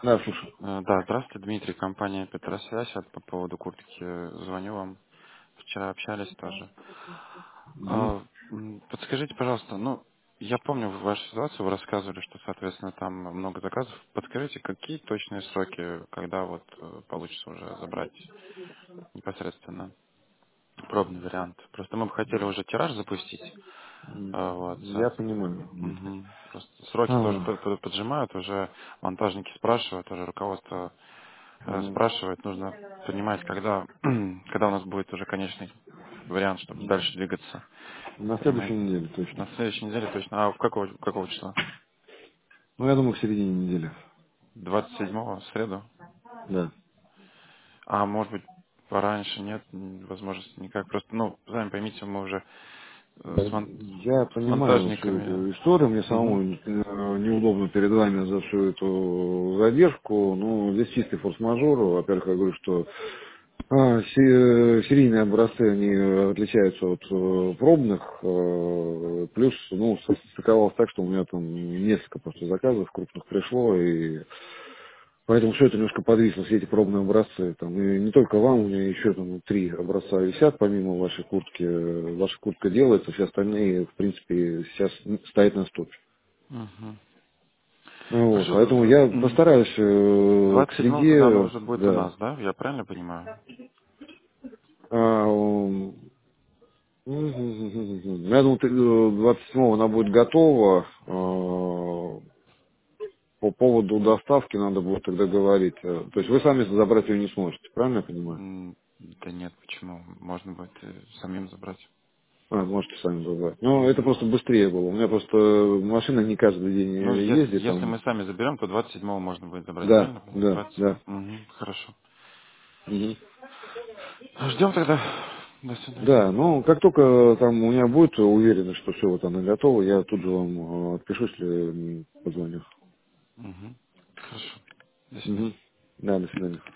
Да, слушай. Да, здравствуйте, Дмитрий, компания Петросвязь. Вот по поводу куртки звоню вам. Вчера общались тоже. Мгм. Подскажите, пожалуйста, я помню вашу ситуацию, вы рассказывали, что, соответственно, там много заказов. Подскажите, какие точные сроки, когда вот получится уже забрать непосредственно пробный вариант? Просто мы бы хотели уже тираж запустить. Вот, Я понимаю, Дмитрий. Просто сроки тоже А, поджимают, уже монтажники спрашивают, уже руководство мгм. спрашивает, нужно понимать, когда, когда у нас будет уже конечный вариант, чтобы дальше двигаться. На следующей Понимаете? неделе На точно. следующей неделе точно. А в какого числа? Ну, я думаю, к середине недели. 27-го, в среду? Да. А может быть, пораньше нет возможности никак. Просто, сами поймите, мы уже Я с понимаю всю монтажниками. эту историю. Мне самому Мгм. неудобно перед вами за всю эту задержку. Ну, здесь чистый форс-мажор. Во-первых, я говорю, что серийные образцы, они отличаются от пробных. Плюс, ну, стыковалось так, что у меня там несколько просто заказов крупных пришло, и поэтому все это немножко подвисло, все эти пробные образцы. Там, и не только вам, у меня еще там 3 образца висят, помимо вашей куртки. Ваша куртка делается, все остальные, в принципе, сейчас стоят на стопе. Мгм. Ну вот, Хорошо, поэтому я мгм. постараюсь к 27-го тогда оно среде, уже будет у да. нас, да? Я правильно понимаю? А, я думаю, 27-го она будет готова. По поводу доставки надо будет тогда говорить. То есть вы сами забрать ее не сможете, правильно я понимаю? Да нет, почему? Можно будет самим забрать. А, можете сами забрать. Ну, это Мгм. просто быстрее было. У меня просто машина не каждый день Ну, ездит если там. мы сами заберем, то 27-го можно будет забрать, Да, правильно? да, 27. да. Угу, хорошо. Мгм. Ждем тогда. До Да, свидания. ну, как только там у меня будет уверенность, что все вот оно готово, я тут же вам отпишу, если позвоню. Угу. Хорошо. До свидания. Мгм. Да, до свидания.